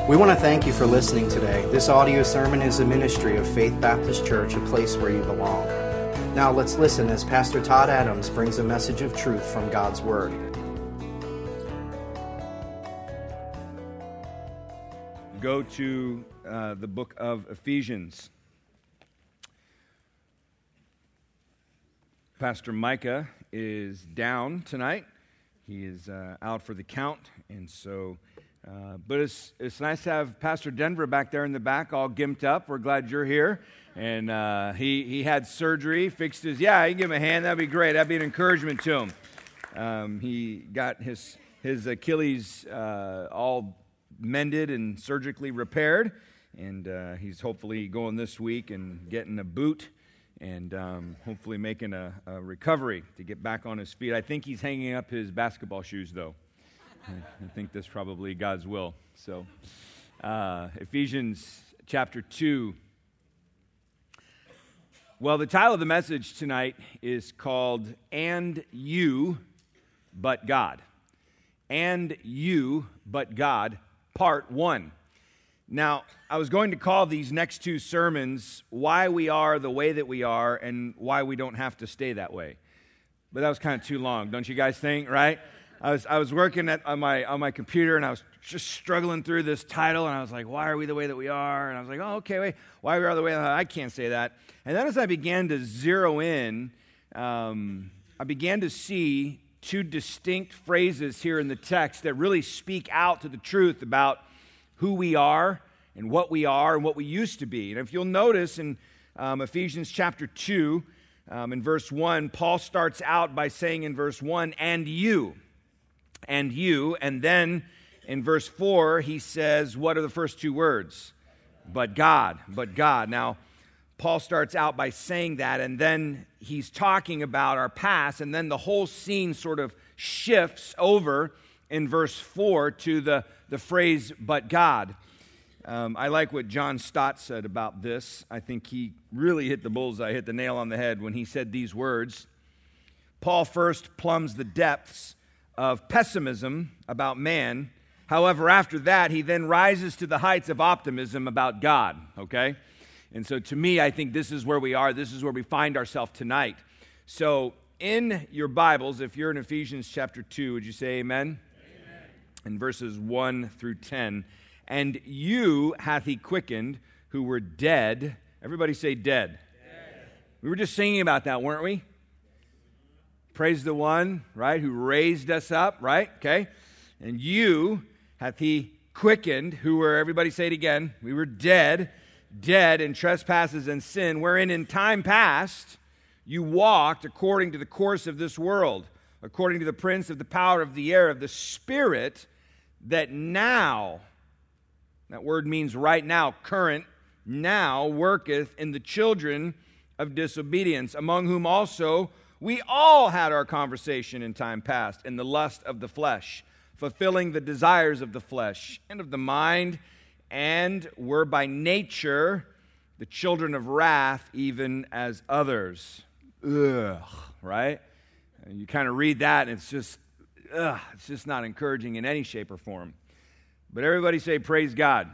We want to thank you for listening today. This audio sermon is a ministry of Faith Baptist Church, a place where you belong. Now let's listen as Pastor Todd Adams brings a message of truth from God's Word. Go to the book of Ephesians. Pastor Micah is down tonight. He is out for the count, and so... But it's nice to have Pastor Denver back there in the back, all gimped up. We're glad you're here. And he had surgery, fixed his... Yeah, you can give him a hand. That'd be great. That'd be an encouragement to him. He got his Achilles all mended and surgically repaired. And he's hopefully going this week and getting a boot and hopefully making a recovery to get back on his feet. I think he's hanging up his basketball shoes, though. I think that's probably God's will. So, Ephesians chapter 2. Well, the title of the message tonight is called, And You, But God. And You, But God, Part 1. Now, I was going to call these next two sermons, Why We Are the Way That We Are and Why We Don't Have to Stay That Way. But that was kind of too long, don't you guys think, right? I was working on my computer, and I was just struggling through this title, and I was like, why are we the way that we are? And I was like, oh, okay, wait, why we are the way that I can't say that. And then as I began to zero in, I began to see two distinct phrases here in the text that really speak out to the truth about who we are and what we used to be. And if you'll notice in Ephesians chapter 2, in verse 1, Paul starts out by saying in verse 1, and you. And then in verse 4, he says, what are the first two words? But God. Now, Paul starts out by saying that, and then he's talking about our past, and then the whole scene sort of shifts over in verse 4 to the phrase, but God. I like what John Stott said about this. I think he really hit the bullseye, hit the nail on the head when he said these words. Paul first plumbs the depths of pessimism about man. However, after that, he then rises to the heights of optimism about God, okay? And so to me, I think this is where we are. This is where we find ourselves tonight. So in your Bibles, if you're in Ephesians chapter 2, would you say amen? Amen. In verses 1 through 10, and you hath he quickened who were dead. Everybody say dead. We were just singing about that, weren't we? Praise the one, right, who raised us up, right? Okay. And you hath he quickened, who were, everybody say it again, we were dead in trespasses and sin, wherein in time past you walked according to the course of this world, according to the prince of the power of the air, of the spirit that now, that word means right now, current, now worketh in the children of disobedience, among whom also we all had our conversation in time past in the lust of the flesh, fulfilling the desires of the flesh and of the mind, and were by nature the children of wrath, even as others. Ugh, right? And you kind of read that, and it's just not encouraging in any shape or form. But everybody say, praise God.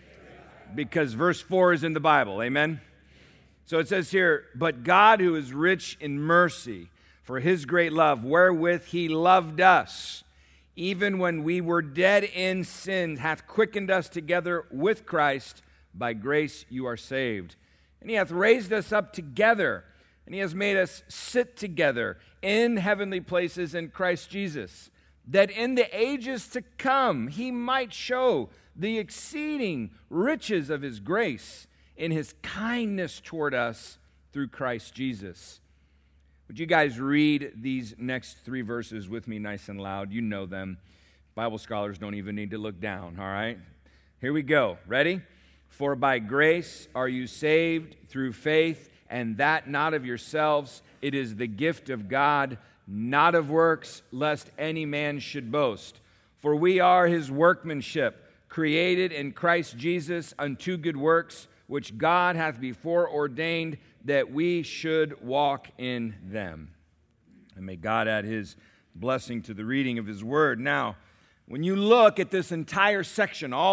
Because verse 4 is in the Bible, amen? So it says here, but God who is rich in mercy for his great love, wherewith he loved us, even when we were dead in sin, hath quickened us together with Christ. By grace you are saved. And he hath raised us up together, and he has made us sit together in heavenly places in Christ Jesus, that in the ages to come he might show the exceeding riches of his grace in his kindness toward us through Christ Jesus. Would you guys read these next three verses with me nice and loud? You know them. Bible scholars don't even need to look down, all right? Here we go. Ready? For by grace are you saved through faith, and that not of yourselves. It is the gift of God, not of works, lest any man should boast. For we are his workmanship, created in Christ Jesus unto good works, which God hath before ordained that we should walk in them. And may God add his blessing to the reading of his word. Now, when you look at this entire section, all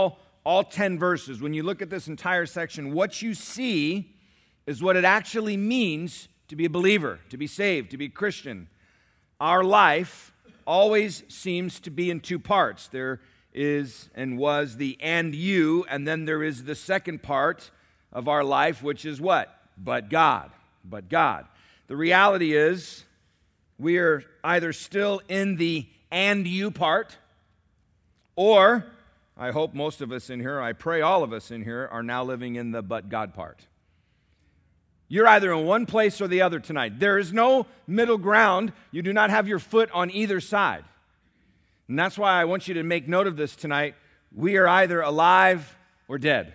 all 10 verses, when you look at this entire section, what you see is what it actually means to be a believer, to be saved, to be a Christian. Our life always seems to be in two parts. There is and was the and you, and then there is the second part of our life, which is what? But God. But God. The reality is we are either still in the and you part, or I hope most of us in here, I pray all of us in here, are now living in the but God part. You're either in one place or the other tonight. There is no middle ground. You do not have your foot on either side. And that's why I want you to make note of this tonight. We are either alive or dead.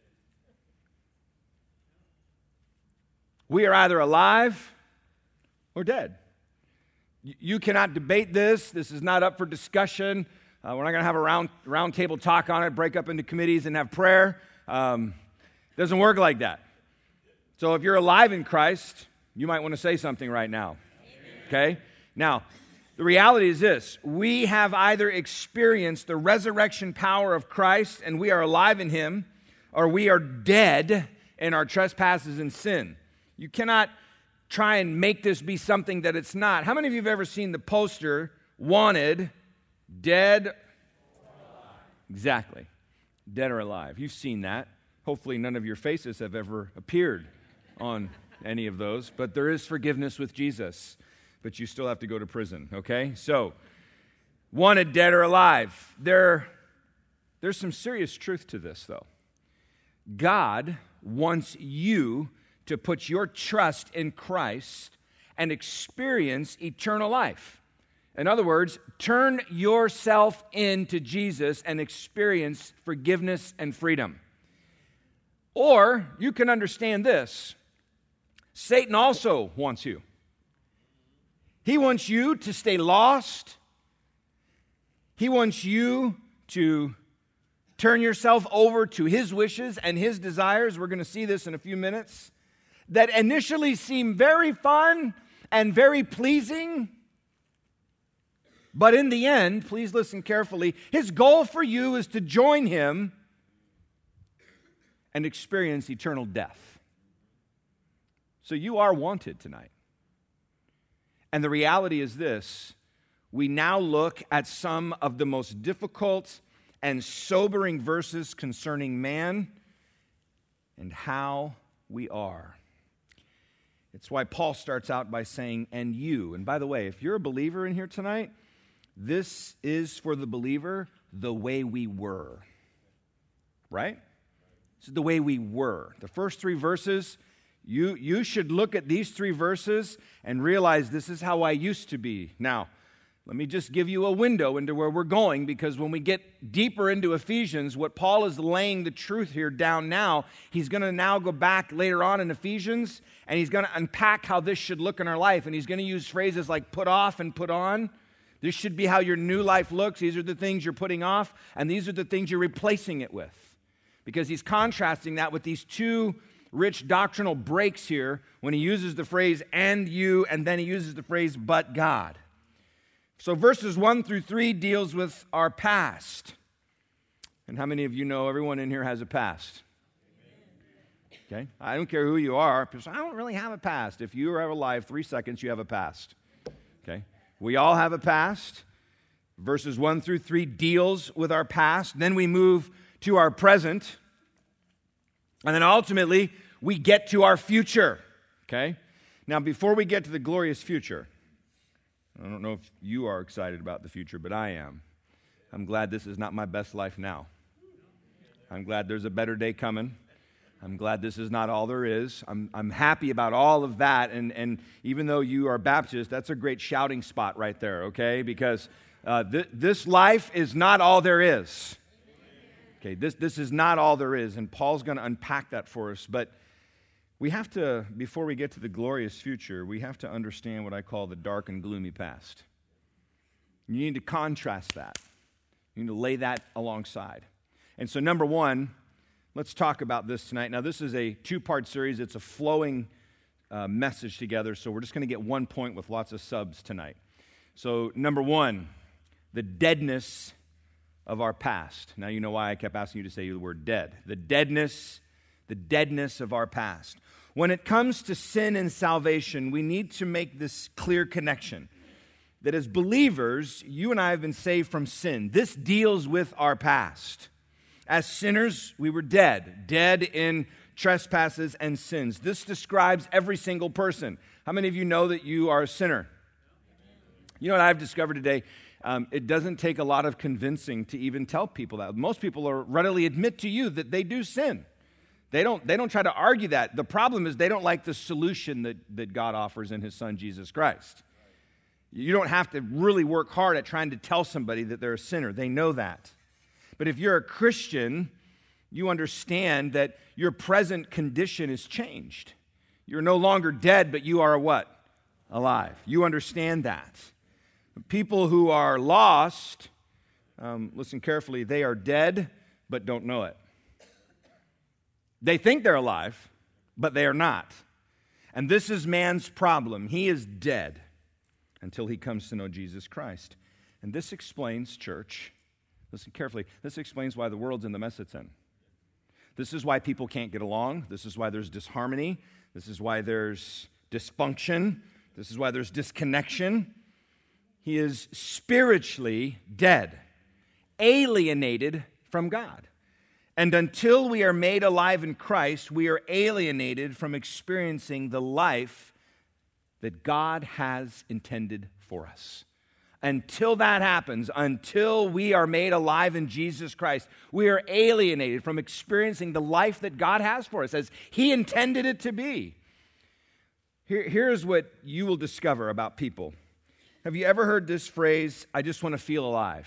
We are either alive or dead. You cannot debate this. This is not up for discussion. We're not going to have a round table talk on it, break up into committees and have prayer. Doesn't work like that. So if you're alive in Christ, you might want to say something right now. Okay? Now, the reality is this. We have either experienced the resurrection power of Christ and we are alive in Him, or we are dead in our trespasses and sin. You cannot try and make this be something that it's not. How many of you have ever seen the poster, wanted, dead? Exactly. Dead or alive. You've seen that. Hopefully none of your faces have ever appeared on any of those, but there is forgiveness with Jesus, but you still have to go to prison, okay? So, wanted, dead, or alive. There's some serious truth to this, though. God wants you to put your trust in Christ and experience eternal life. In other words, turn yourself into Jesus and experience forgiveness and freedom. Or you can understand this. Satan also wants you. He wants you to stay lost. He wants you to turn yourself over to his wishes and his desires. We're going to see this in a few minutes. That initially seem very fun and very pleasing. But in the end, please listen carefully, his goal for you is to join him and experience eternal death. So you are wanted tonight. And the reality is this: we now look at some of the most difficult and sobering verses concerning man and how we are. It's why Paul starts out by saying, and you. And by the way, if you're a believer in here tonight, this is for the believer the way we were. Right? This is the way we were. The first three verses, you should look at these three verses and realize this is how I used to be. Now, let me just give you a window into where we're going, because when we get deeper into Ephesians, what Paul is laying the truth here down now, he's going to now go back later on in Ephesians, and he's going to unpack how this should look in our life, and he's going to use phrases like put off and put on. This should be how your new life looks. These are the things you're putting off, and these are the things you're replacing it with. Because he's contrasting that with these two rich doctrinal breaks here when he uses the phrase and you, and then he uses the phrase but God. So verses 1 through 3 deals with our past. And how many of you know everyone in here has a past? Okay? I don't care who you are. Because I don't really have a past. If you are alive 3 seconds, you have a past. Okay? We all have a past. Verses 1 through 3 deals with our past. Then we move to our present. And then ultimately, we get to our future. Okay? Now, before we get to the glorious future, I don't know if you are excited about the future, but I am. I'm glad this is not my best life now. I'm glad there's a better day coming. I'm glad this is not all there is. I'm happy about all of that. And even though you are Baptist, that's a great shouting spot right there, okay? Because this life is not all there is. Okay, this is not all there is. And Paul's going to unpack that for us. But we have to, before we get to the glorious future, we have to understand what I call the dark and gloomy past. You need to contrast that. You need to lay that alongside. And so number one, let's talk about this tonight. Now, this is a two-part series. It's a flowing message together, so we're just going to get one point with lots of subs tonight. So number one, the deadness of our past. Now you know why I kept asking you to say the word dead. The deadness of our past. When it comes to sin and salvation, we need to make this clear connection. That as believers, you and I have been saved from sin. This deals with our past. As sinners, we were dead in trespasses and sins. This describes every single person. How many of you know that you are a sinner? You know what I've discovered today? It doesn't take a lot of convincing to even tell people that. Most people readily admit to you that they do sin. They don't try to argue that. The problem is they don't like the solution that God offers in His Son, Jesus Christ. You don't have to really work hard at trying to tell somebody that they're a sinner. They know that. But if you're a Christian, you understand that your present condition is changed. You're no longer dead, but you are what? Alive. You understand that. People who are lost, listen carefully, they are dead, but don't know it. They think they're alive, but they are not. And this is man's problem. He is dead until he comes to know Jesus Christ. And this explains, church, listen carefully, this explains why the world's in the mess it's in. This is why people can't get along. This is why there's disharmony. This is why there's dysfunction. This is why there's disconnection. He is spiritually dead, alienated from God. And until we are made alive in Christ, we are alienated from experiencing the life that God has intended for us. Until that happens, until we are made alive in Jesus Christ, we are alienated from experiencing the life that God has for us as He intended it to be. Here's what you will discover about people. Have you ever heard this phrase, I just want to feel alive?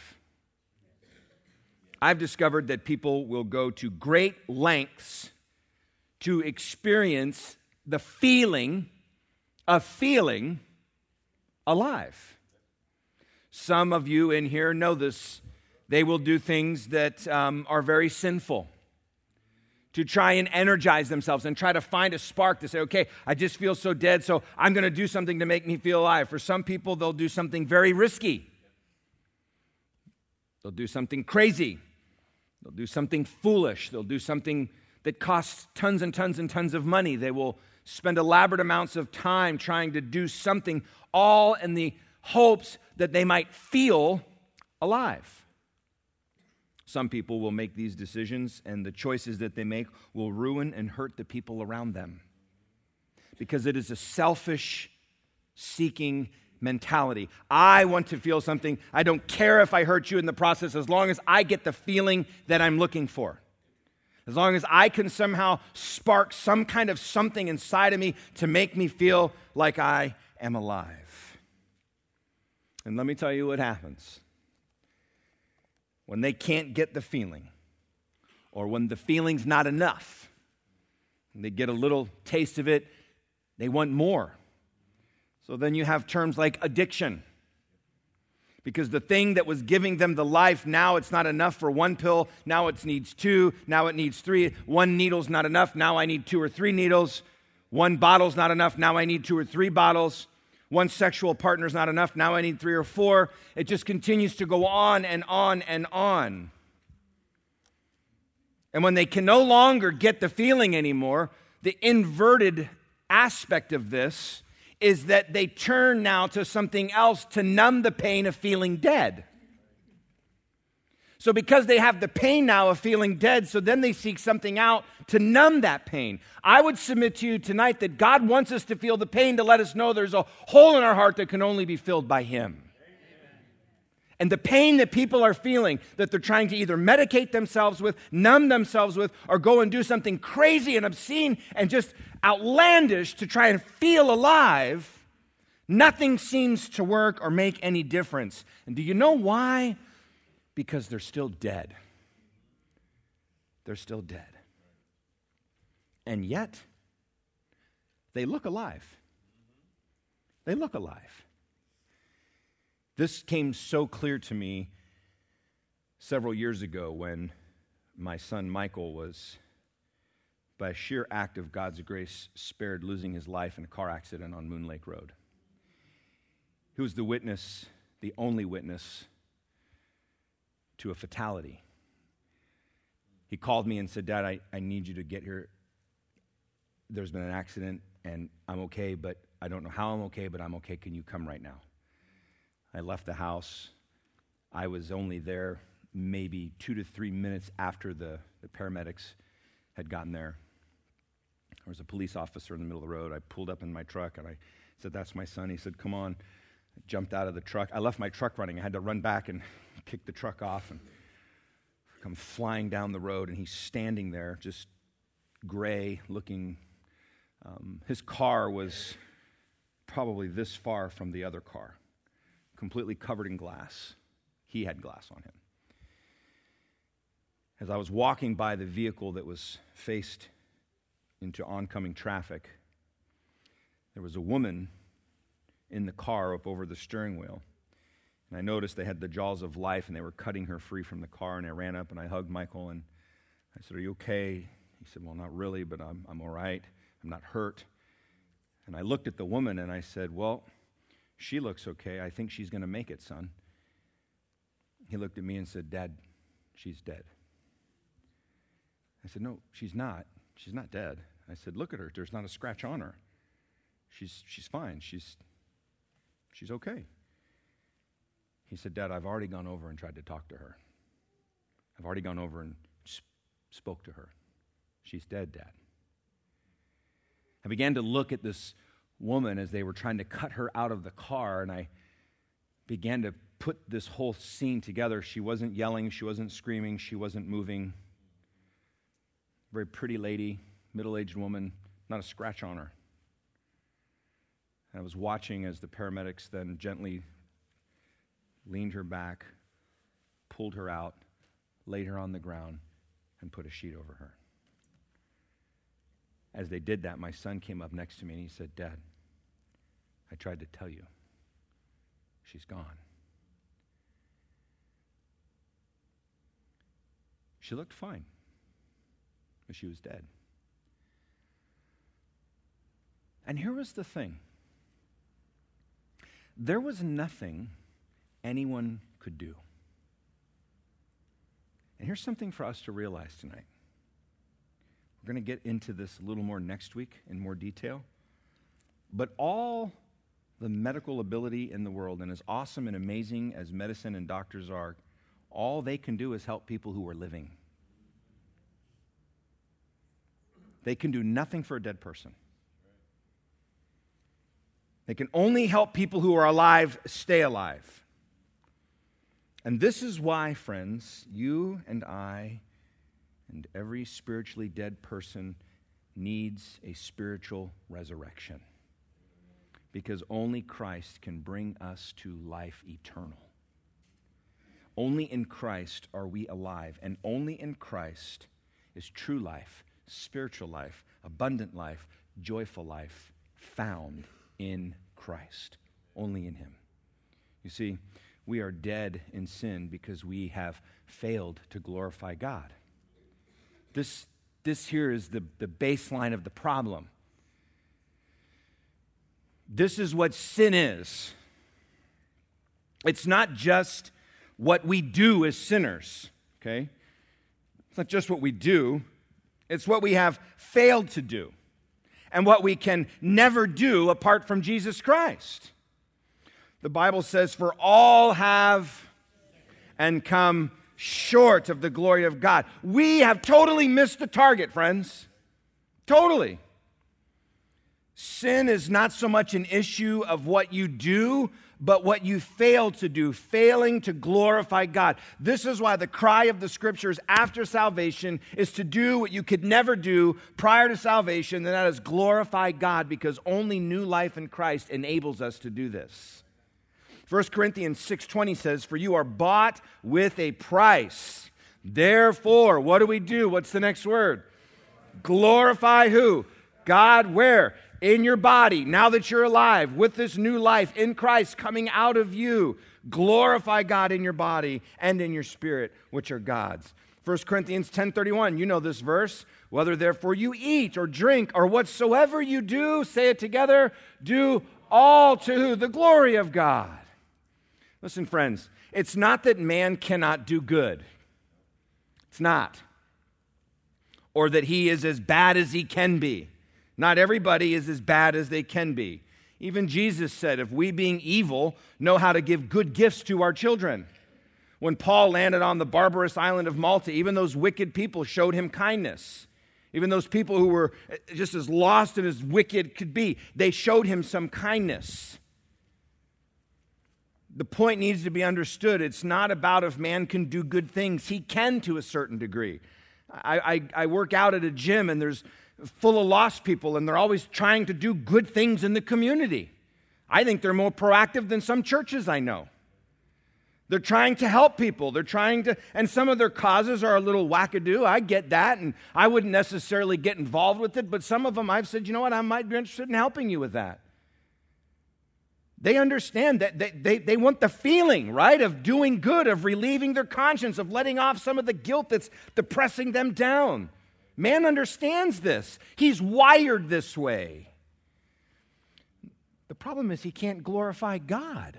I've discovered that people will go to great lengths to experience the feeling of feeling alive. Some of you in here know this. They will do things that are very sinful to try and energize themselves and try to find a spark to say, okay, I just feel so dead, so I'm going to do something to make me feel alive. For some people, they'll do something very risky. They'll do something crazy. They'll do something foolish. They'll do something that costs tons and tons and tons of money. They will spend elaborate amounts of time trying to do something, all in the hopes that they might feel alive. Some people will make these decisions, and the choices that they make will ruin and hurt the people around them. Because it is a selfish seeking mentality. I want to feel something. I don't care if I hurt you in the process as long as I get the feeling that I'm looking for. As long as I can somehow spark some kind of something inside of me to make me feel like I am alive. And let me tell you what happens. When they can't get the feeling, or when the feeling's not enough, and they get a little taste of it, they want more. So then you have terms like addiction. Because the thing that was giving them the life, now it's not enough for one pill, now it needs two, now it needs three. One needle's not enough, now I need 2 or 3 needles. One bottle's not enough, now I need 2 or 3 bottles. One sexual partner's not enough, now I need 3 or 4. It just continues to go on and on and on. And when they can no longer get the feeling anymore, the inverted aspect of this is that they turn now to something else to numb the pain of feeling dead. So because they have the pain now of feeling dead, so then they seek something out to numb that pain. I would submit to you tonight that God wants us to feel the pain to let us know there's a hole in our heart that can only be filled by Him. And the pain that people are feeling, that they're trying to either medicate themselves with, numb themselves with, or go and do something crazy and obscene and just outlandish to try and feel alive, nothing seems to work or make any difference. And do you know why? Because they're still dead. They're still dead. And yet, they look alive. They look alive. This came so clear to me several years ago when my son Michael was, by a sheer act of God's grace, spared losing his life in a car accident on Moon Lake Road. He was the witness, the only witness, to a fatality. He called me and said, Dad, I need you to get here. There's been an accident, and I'm okay, but I don't know how I'm okay, but I'm okay. Can you come right now? I left the house. I was only there maybe 2 to 3 minutes after the paramedics had gotten there. There was a police officer in the middle of the road. I pulled up in my truck, and I said, that's my son. He said, come on. I jumped out of the truck. I left my truck running. I had to run back and kick the truck off and come flying down the road, and he's standing there, just gray looking. His car was probably this far from the other car, completely covered in glass. He had glass on him. As I was walking by the vehicle that was faced into oncoming traffic, there was a woman in the car up over the steering wheel. And I noticed they had the jaws of life, and they were cutting her free from the car, and I ran up and I hugged Michael, and I said, are you okay? He said, well, not really, but I'm all right. I'm not hurt. And I looked at the woman, and I said, well, she looks okay. I think she's going to make it, son. He looked at me and said, Dad, she's dead. I said, no, she's not. She's not dead. I said, look at her. There's not a scratch on her. She's fine. She's okay. He said, Dad, I've already gone over and tried to talk to her. I've already gone over and spoke to her. She's dead, Dad. I began to look at this woman as they were trying to cut her out of the car, and I began to put this whole scene together. She wasn't yelling. She wasn't screaming. She wasn't moving. Very pretty lady, middle-aged woman, not a scratch on her. And I was watching as the paramedics then gently leaned her back, pulled her out, laid her on the ground, and put a sheet over her. As they did that, my son came up next to me and he said, Dad, I tried to tell you, she's gone. She looked fine, but she was dead. And here was the thing. There was nothing anyone could do. And here's something for us to realize tonight. We're going to get into this a little more next week in more detail. But all the medical ability in the world, and as awesome and amazing as medicine and doctors are, all they can do is help people who are living. They can do nothing for a dead person. They can only help people who are alive stay alive. And this is why, friends, you and I and every spiritually dead person needs a spiritual resurrection. Because only Christ can bring us to life eternal. Only in Christ are we alive, and only in Christ is true life, spiritual life, abundant life, joyful life found in Christ. Only in Him. You see, we are dead in sin because we have failed to glorify God. This here is the baseline of the problem. This is what sin is. It's not just what we do as sinners, okay? It's not just what we do. It's what we have failed to do and what we can never do apart from Jesus Christ. The Bible says, for all have and come short of the glory of God. We have totally missed the target, friends. Totally. Sin is not so much an issue of what you do, but what you fail to do, failing to glorify God. This is why the cry of the Scriptures after salvation is to do what you could never do prior to salvation, and that is glorify God, because only new life in Christ enables us to do this. 1 Corinthians 6:20 says, for you are bought with a price. Therefore, what do? What's the next word? Glorify who? God where? In your body. Now that you're alive with this new life in Christ coming out of you, glorify God in your body and in your spirit, which are God's. 1 Corinthians 10:31, you know this verse. Whether therefore you eat or drink or whatsoever you do, say it together, do all to who? The glory of God. Listen, friends, it's not that man cannot do good. It's not. Or that he is as bad as he can be. Not everybody is as bad as they can be. Even Jesus said, if we being evil know how to give good gifts to our children. When Paul landed on the barbarous island of Malta, even those wicked people showed him kindness. Even those people who were just as lost and as wicked could be, they showed him some kindness. The point needs to be understood. It's not about if man can do good things. He can to a certain degree. I work out at a gym, and there's full of lost people, and they're always trying to do good things in the community. I think they're more proactive than some churches I know. They're trying to help people. And some of their causes are a little wackadoo. I get that, and I wouldn't necessarily get involved with it, but some of them I've said, you know what, I might be interested in helping you with that. They understand that they want the feeling, right, of doing good, of relieving their conscience, of letting off some of the guilt that's depressing them down. Man understands this. He's wired this way. The problem is he can't glorify God.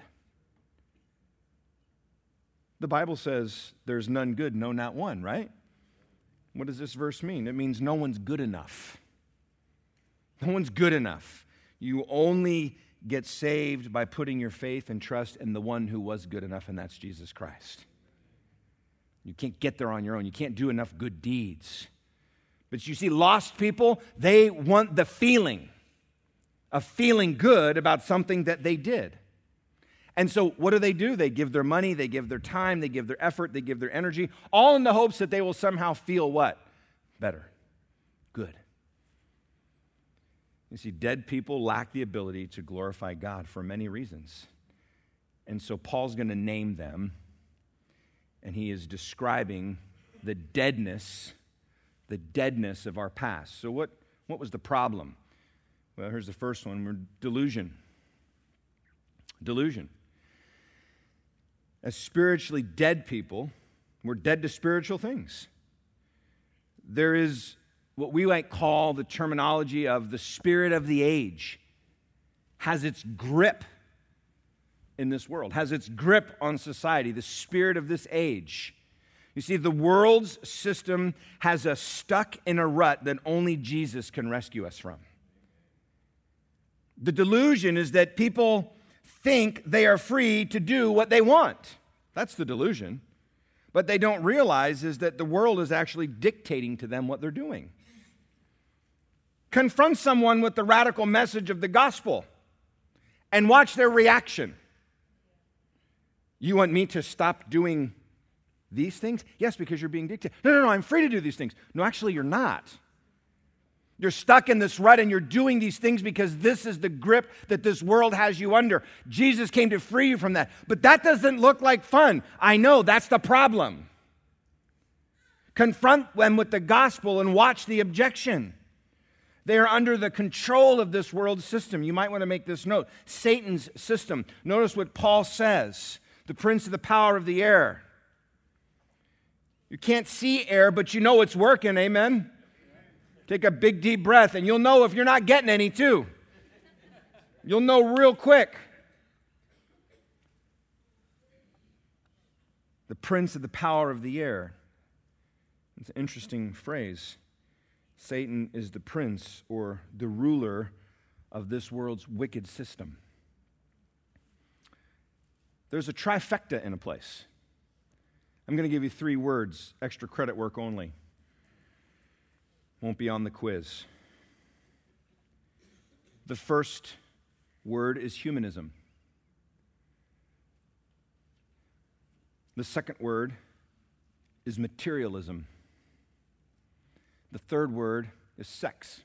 The Bible says there's none good, no, not one, right? What does this verse mean? It means no one's good enough. No one's good enough. You only get saved by putting your faith and trust in the one who was good enough, and that's Jesus Christ. You can't get there on your own. You can't do enough good deeds. But you see, lost people, they want the feeling of feeling good about something that they did. And so what do? They give their money, they give their time, they give their effort, they give their energy, all in the hopes that they will somehow feel what? Better. Good. You see, dead people lack the ability to glorify God for many reasons. And so Paul's going to name them, and he is describing the deadness of our past. So what was the problem? Well, here's the first one. We're delusion. Delusion. As spiritually dead people, we're dead to spiritual things. There is what we might call the terminology of the spirit of the age, has its grip in this world, has its grip on society, the spirit of this age. You see, the world's system has us stuck in a rut that only Jesus can rescue us from. The delusion is that people think they are free to do what they want. That's the delusion. What they don't realize is that the world is actually dictating to them what they're doing. Confront someone with the radical message of the gospel and watch their reaction. You want me to stop doing these things? Yes, because you're being dictated. No, I'm free to do these things. No, actually, you're not. You're stuck in this rut and you're doing these things because this is the grip that this world has you under. Jesus came to free you from that. But that doesn't look like fun. I know, that's the problem. Confront them with the gospel and watch the objection. They are under the control of this world system. You might want to make this note. Satan's system. Notice what Paul says. The prince of the power of the air. You can't see air, but you know it's working, amen? Take a big deep breath, and you'll know if you're not getting any, too. You'll know real quick. The prince of the power of the air. It's an interesting phrase. Satan is the prince or the ruler of this world's wicked system. There's a trifecta in a place. I'm going to give you 3 words, extra credit work only. Won't be on the quiz. The first word is humanism. The second word is materialism. The third word is sex.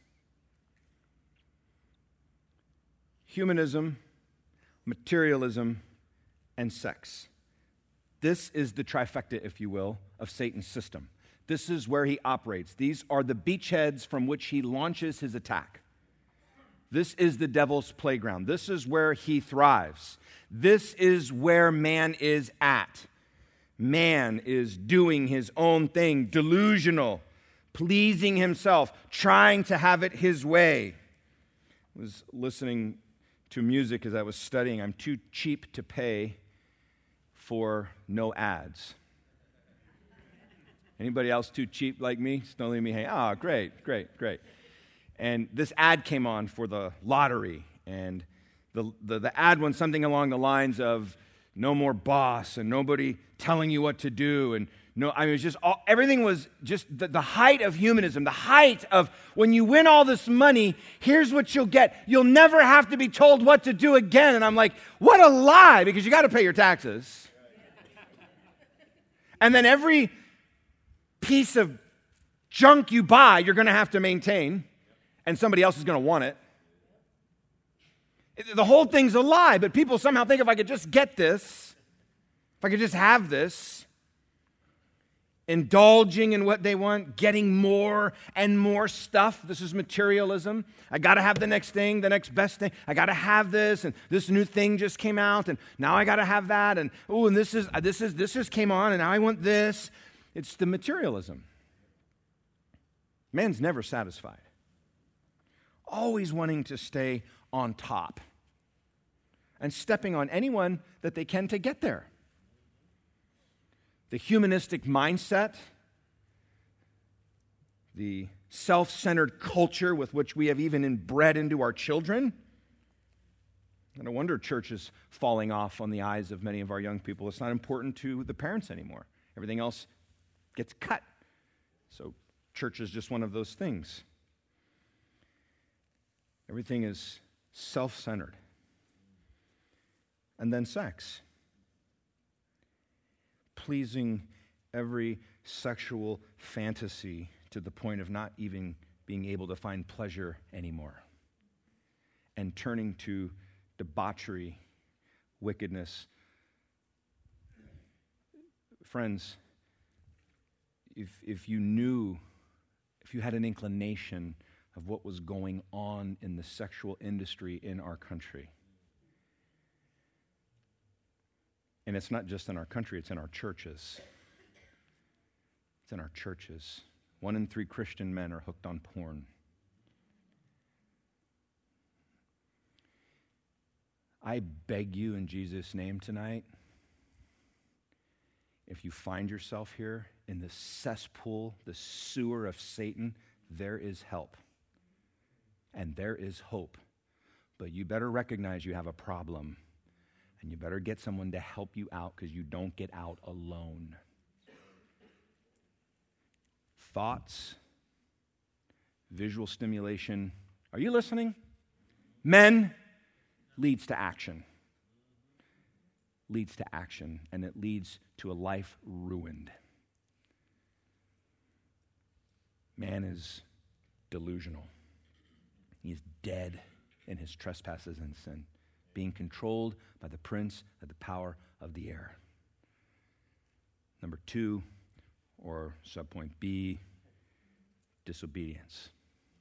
Humanism, materialism, and sex. This is the trifecta, if you will, of Satan's system. This is where he operates. These are the beachheads from which he launches his attack. This is the devil's playground. This is where he thrives. This is where man is at. Man is doing his own thing, delusional, pleasing himself, trying to have it his way. I was listening to music as I was studying. I'm too cheap to pay for no ads. Anybody else too cheap like me? Just don't leave me hanging. Oh, great. And this ad came on for the lottery, and the ad went something along the lines of no more boss and nobody telling you what to do, and it was just everything was just the height of humanism, the height of when you win all this money, here's what you'll get. You'll never have to be told what to do again. And I'm like, what a lie, because you got to pay your taxes. And then every piece of junk you buy, you're going to have to maintain, and somebody else is going to want it. The whole thing's a lie, but people somehow think if I could just get this, if I could just have this, indulging in what they want, getting more and more stuff. This is materialism. I got to have the next thing, the next best thing. I got to have this, and this new thing just came out, and now I got to have that, and this just came on, and now I want this. It's the materialism. Man's never satisfied. Always wanting to stay on top and stepping on anyone that they can to get there. The humanistic mindset, the self-centered culture with which we have even inbred into our children. No wonder church is falling off on the eyes of many of our young people. It's not important to the parents anymore. Everything else gets cut. So church is just one of those things. Everything is self-centered. And then sex. Pleasing every sexual fantasy to the point of not even being able to find pleasure anymore. And turning to debauchery, wickedness. Friends, if you had an inclination of what was going on in the sexual industry in our country, and it's not just in our country, it's in our churches. It's in our churches. 1 in 3 Christian men are hooked on porn. I beg you in Jesus' name tonight, if you find yourself here in the cesspool, the sewer of Satan, there is help. And there is hope. But you better recognize you have a problem. And you better get someone to help you out, because you don't get out alone. Thoughts, visual stimulation. Are you listening? Men, leads to action. Leads to action, and it leads to a life ruined. Man is delusional. He is dead in his trespasses and sin, being controlled by the prince of the power of the air. Number 2, or subpoint B, disobedience.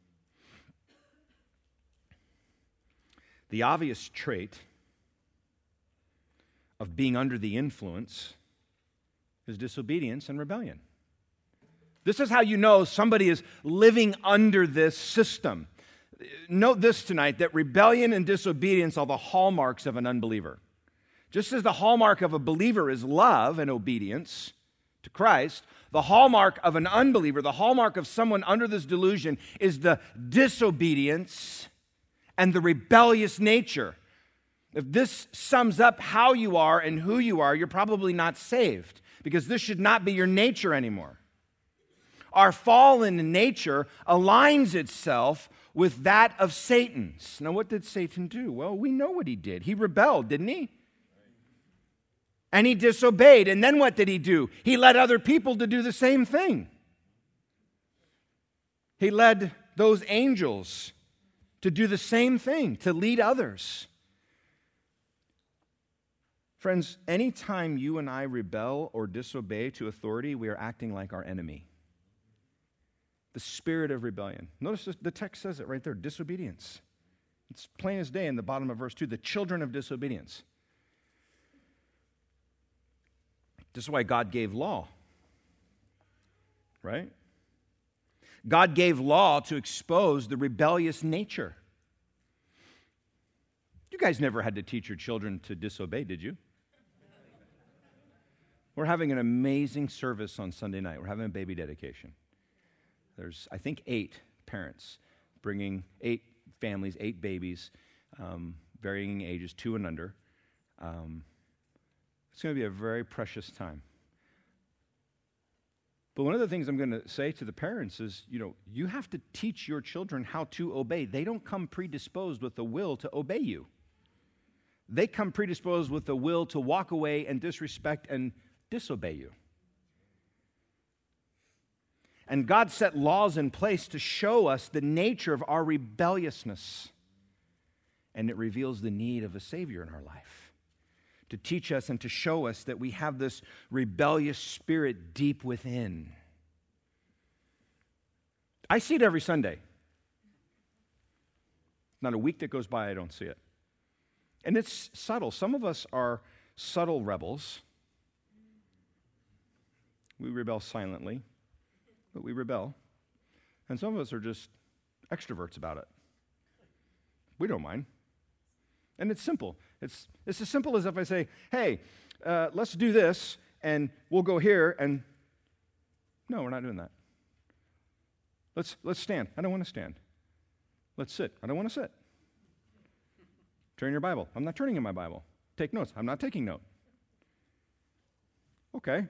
The obvious trait of being under the influence is disobedience and rebellion. This is how you know somebody is living under this system. Note this tonight, that rebellion and disobedience are the hallmarks of an unbeliever. Just as the hallmark of a believer is love and obedience to Christ, the hallmark of an unbeliever, the hallmark of someone under this delusion, is the disobedience and the rebellious nature. If this sums up how you are and who you are, you're probably not saved, because this should not be your nature anymore. Our fallen nature aligns itself with that of Satan's. Now, what did Satan do? Well, we know what he did. He rebelled, didn't he? And he disobeyed. And then what did he do? He led other people to do the same thing. He led those angels to do the same thing, to lead others. Friends, anytime you and I rebel or disobey to authority, we are acting like our enemy. The spirit of rebellion. Notice the text says it right there, disobedience. It's plain as day in the bottom of verse 2, the children of disobedience. This is why God gave law, right? God gave law to expose the rebellious nature. You guys never had to teach your children to disobey, did you? We're having an amazing service on Sunday night. We're having a baby dedication. There's, I think, 8 parents bringing 8 families, 8 babies, varying ages, 2 and under. It's going to be a very precious time. But one of the things I'm going to say to the parents is, you have to teach your children how to obey. They don't come predisposed with the will to obey you. They come predisposed with the will to walk away and disrespect and disobey you. And God set laws in place to show us the nature of our rebelliousness. And it reveals the need of a Savior in our life, to teach us and to show us that we have this rebellious spirit deep within. I see it every Sunday. Not a week that goes by I don't see it. And it's subtle. Some of us are subtle rebels. We rebel silently, but we rebel. And some of us are just extroverts about it. We don't mind. And it's simple. It's as simple as if I say, hey, let's do this, and we'll go here, and no, we're not doing that. Let's stand. I don't want to stand. Let's sit. I don't want to sit. Turn your Bible. I'm not turning in my Bible. Take notes. I'm not taking note. Okay.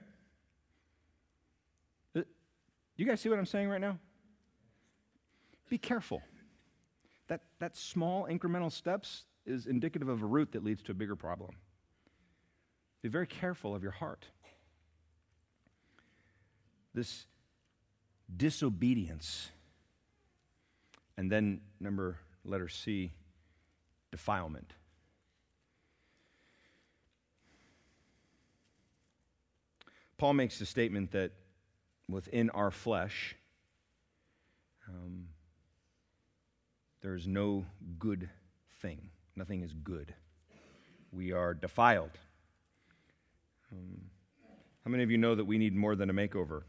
You guys see what I'm saying right now? Be careful. That small incremental steps is indicative of a root that leads to a bigger problem. Be very careful of your heart. This disobedience. And then letter C, defilement. Paul makes the statement that within our flesh, there is no good thing. Nothing is good. We are defiled. How many of you know that we need more than a makeover?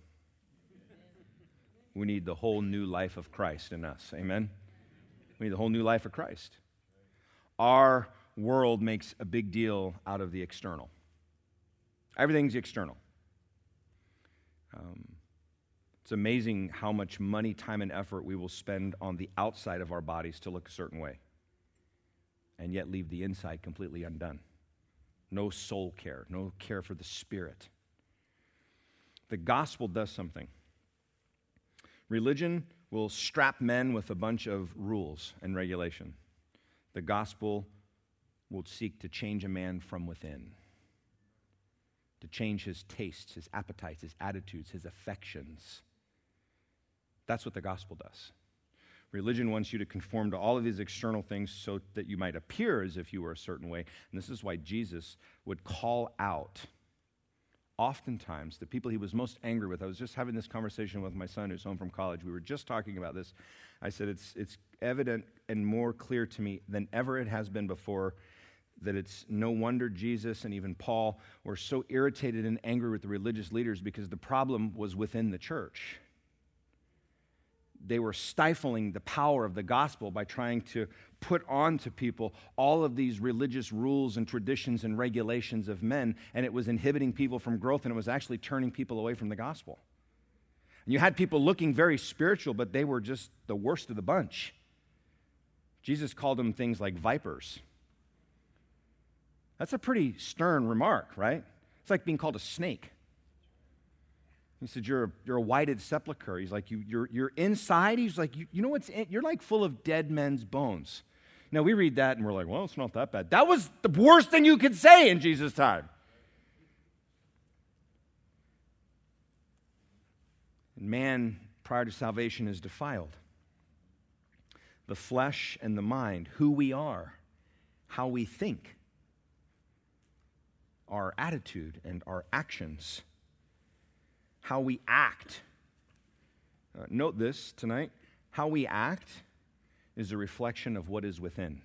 We need the whole new life of Christ in us. Amen? We need the whole new life of Christ. Our world makes a big deal out of the external. Everything's external. It's amazing how much money, time, and effort we will spend on the outside of our bodies to look a certain way, and yet leave the inside completely undone. No soul care, no care for the spirit. The gospel does something. Religion will strap men with a bunch of rules and regulation. The gospel will seek to change a man from within, to change his tastes, his appetites, his attitudes, his affections. That's what the gospel does. Religion wants you to conform to all of these external things so that you might appear as if you were a certain way. And this is why Jesus would call out oftentimes the people he was most angry with. I was just having this conversation with my son who's home from college. We were just talking about this. I said, it's evident and more clear to me than ever it has been before that it's no wonder Jesus and even Paul were so irritated and angry with the religious leaders, because the problem was within the church. They were stifling the power of the gospel by trying to put onto people all of these religious rules and traditions and regulations of men, and it was inhibiting people from growth, and it was actually turning people away from the gospel. And you had people looking very spiritual, but they were just the worst of the bunch. Jesus called them things like vipers. That's a pretty stern remark, right? It's like being called a snake. He said, you're a whited sepulcher. He's like, you're inside. He's like, you know what's in? You're like full of dead men's bones. Now, we read that and we're like, well, it's not that bad. That was the worst thing you could say in Jesus' time. And man, prior to salvation, is defiled. The flesh and the mind, who we are, how we think, our attitude and our actions, how we act. Note this tonight. How we act is a reflection of what is within.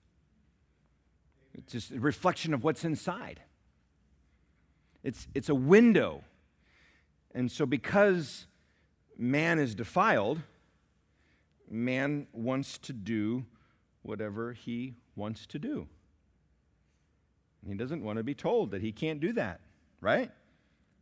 It's just a reflection of what's inside. It's a window. And so because man is defiled, man wants to do whatever he wants to do. He doesn't want to be told that he can't do that, right?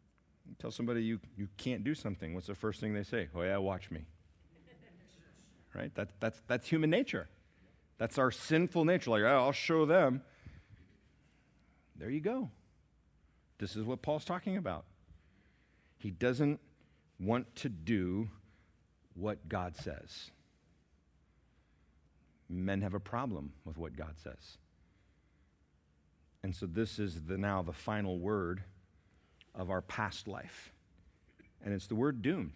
Tell somebody you can't do something. What's the first thing they say? Oh, yeah, watch me. Right? That's human nature. That's our sinful nature. Like, oh, I'll show them. There you go. This is what Paul's talking about. He doesn't want to do what God says. Men have a problem with what God says. And so this is now the final word of our past life. And it's the word doomed.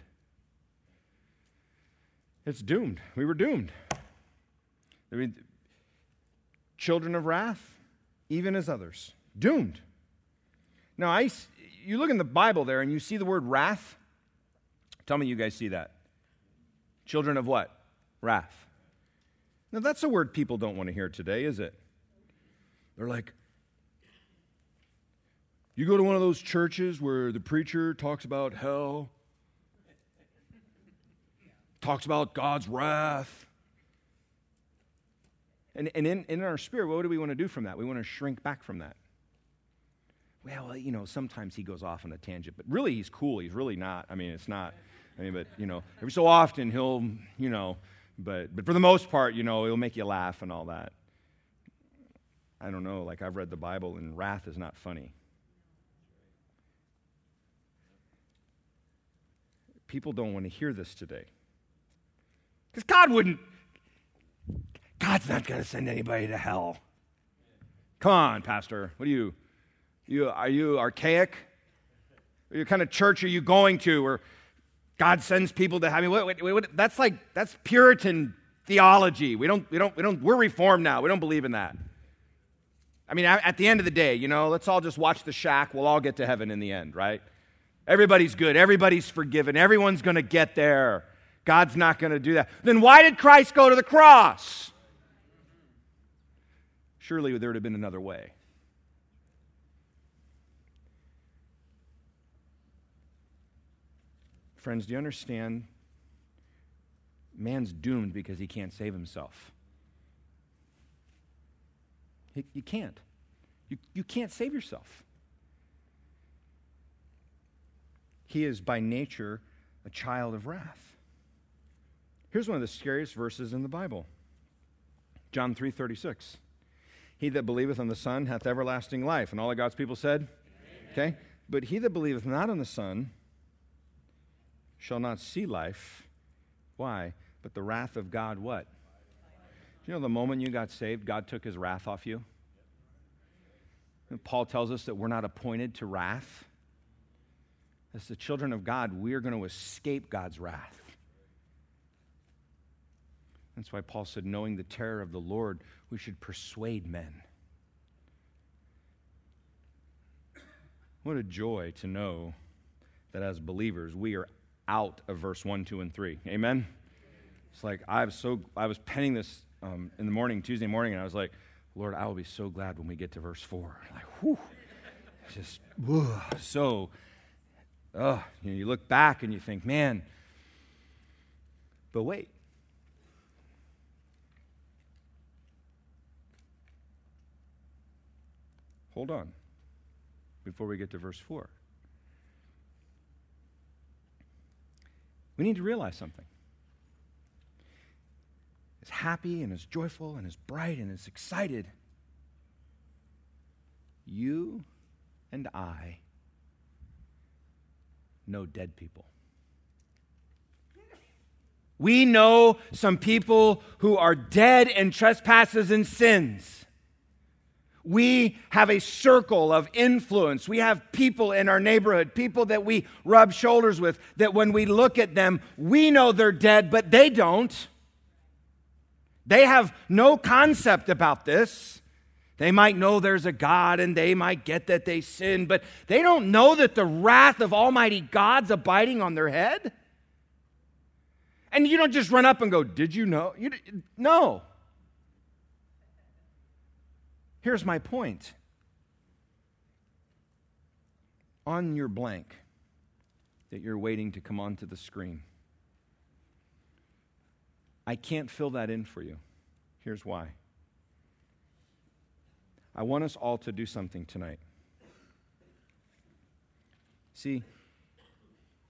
It's doomed. We were doomed. I mean, children of wrath, even as others. Doomed. Now, you look in the Bible there and you see the word wrath. Tell me you guys see that. Children of what? Wrath. Now, that's a word people don't want to hear today, is it? They're like, you go to one of those churches where the preacher talks about hell, talks about God's wrath. And in our spirit, what do we want to do from that? We want to shrink back from that. Well, sometimes he goes off on a tangent, but really he's cool. He's really not. I mean, it's not. But, every so often he'll, but for the most part, he'll make you laugh and all that. I don't know, like I've read the Bible and wrath is not funny. People don't want to hear this today. Because God's not going to send anybody to hell. Come on, Pastor. What are you archaic? What kind of church are you going to where God sends people to heaven? That's Puritan theology. We're Reformed now. We don't believe in that. I mean, at the end of the day, let's all just watch The Shack. We'll all get to heaven in the end, right? Everybody's good. Everybody's forgiven. Everyone's going to get there. God's not going to do that. Then why did Christ go to the cross? Surely there would have been another way. Friends, do you understand? Man's doomed because he can't save himself. You can't. You can't save yourself. He is by nature a child of wrath. Here's one of the scariest verses in the Bible. John 3:36. He that believeth on the Son hath everlasting life. And all of God's people said? Amen. Okay. But he that believeth not on the Son shall not see life. Why? But the wrath of God what? The moment you got saved, God took his wrath off you. And Paul tells us that we're not appointed to wrath. As the children of God, we are going to escape God's wrath. That's why Paul said, knowing the terror of the Lord, we should persuade men. What a joy to know that as believers, we are out of verse 1, 2, and 3. Amen? It's like I was penning this in the morning, Tuesday morning, and I was like, Lord, I will be so glad when we get to verse 4. Like, whew. Just, so... you look back and you think, man, but wait. Hold on before we get to verse 4. We need to realize something. As happy and as joyful and as bright and as excited, you and I know dead people. We know some people who are dead in trespasses and sins. We have a circle of influence. We have people in our neighborhood, people that we rub shoulders with, that when we look at them, we know they're dead, but they don't. They have no concept about this. They might know there's a God and they might get that they sin, but they don't know that the wrath of Almighty God's abiding on their head. And you don't just run up and go, did you know? No. Here's my point. On your blank that you're waiting to come onto the screen, I can't fill that in for you. Here's why. I want us all to do something tonight. See,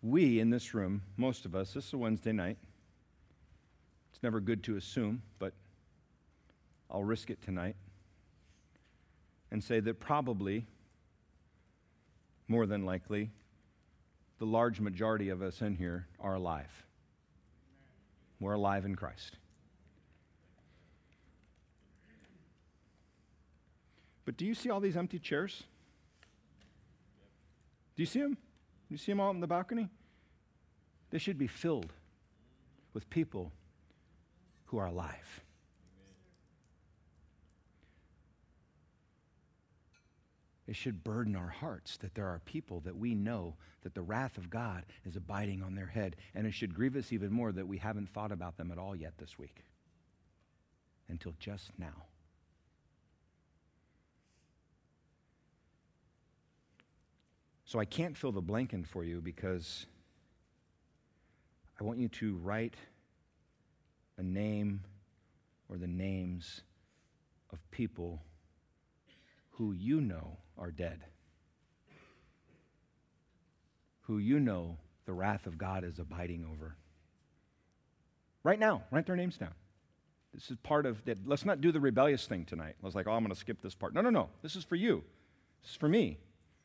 we in this room, most of us, this is a Wednesday night. It's never good to assume, but I'll risk it tonight and say that probably, more than likely, the large majority of us in here are alive. We're alive in Christ. But do you see all these empty chairs? Do you see them? You see them all in the balcony? They should be filled with people who are alive. It should burden our hearts that there are people that we know that the wrath of God is abiding on their head. And it should grieve us even more that we haven't thought about them at all yet this week. Until just now. So I can't fill the blank in for you because I want you to write a name or the names of people who you know are dead, who you know the wrath of God is abiding over. Right now, write their names down. This is part of that. Let's not do the rebellious thing tonight. Let's I'm going to skip this part. No. This is for you. This is for me.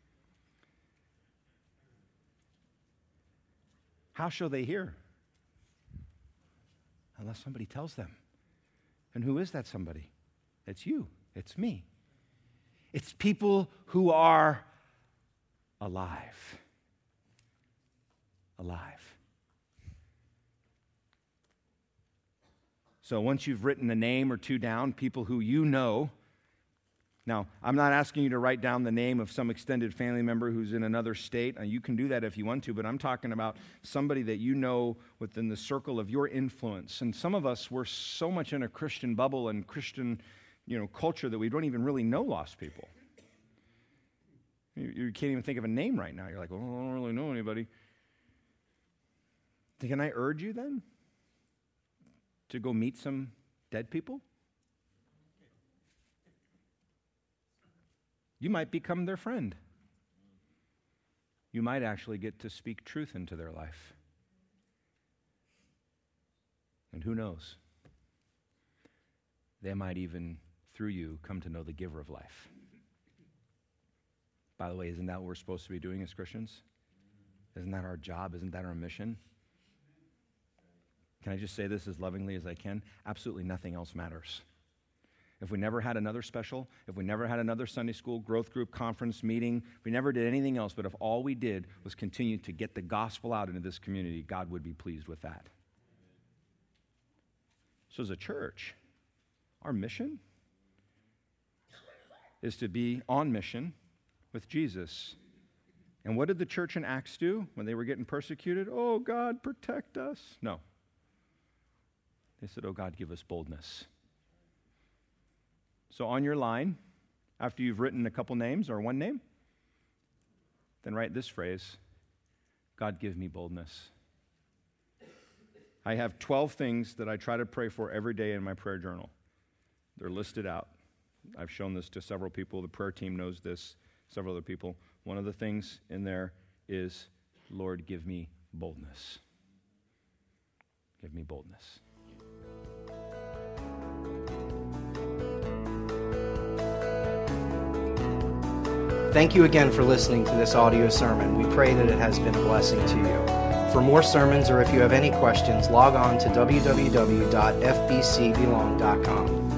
How shall they hear? Unless somebody tells them. And who is that somebody? It's you. It's me. It's people who are alive. Alive. So once you've written a name or two down, people who you know. Now, I'm not asking you to write down the name of some extended family member who's in another state. You can do that if you want to, but I'm talking about somebody that you know within the circle of your influence. And some of us, we're so much in a Christian bubble and Christian, culture that we don't even really know lost people. You can't even think of a name right now. You're like, well, I don't really know anybody. Can I urge you then to go meet some dead people? You might become their friend. You might actually get to speak truth into their life. And who knows? They might even, through you, come to know the giver of life. By the way, isn't that what we're supposed to be doing as Christians? Isn't that our job? Isn't that our mission? Can I just say this as lovingly as I can? Absolutely nothing else matters. If we never had another special, if we never had another Sunday school, growth group, conference, meeting, if we never did anything else, but if all we did was continue to get the gospel out into this community, God would be pleased with that. So as a church, our mission is to be on mission with Jesus. And what did the church in Acts do when they were getting persecuted? Oh, God, protect us. No. They said, oh, God, give us boldness. So on your line, after you've written a couple names or one name, then write this phrase, God, give me boldness. I have 12 things that I try to pray for every day in my prayer journal. They're listed out. I've shown this to several people. The prayer team knows this, several other people. One of the things in there is, Lord, give me boldness. Give me boldness. Thank you again for listening to this audio sermon. We pray that it has been a blessing to you. For more sermons or if you have any questions, log on to www.fbcbelong.com.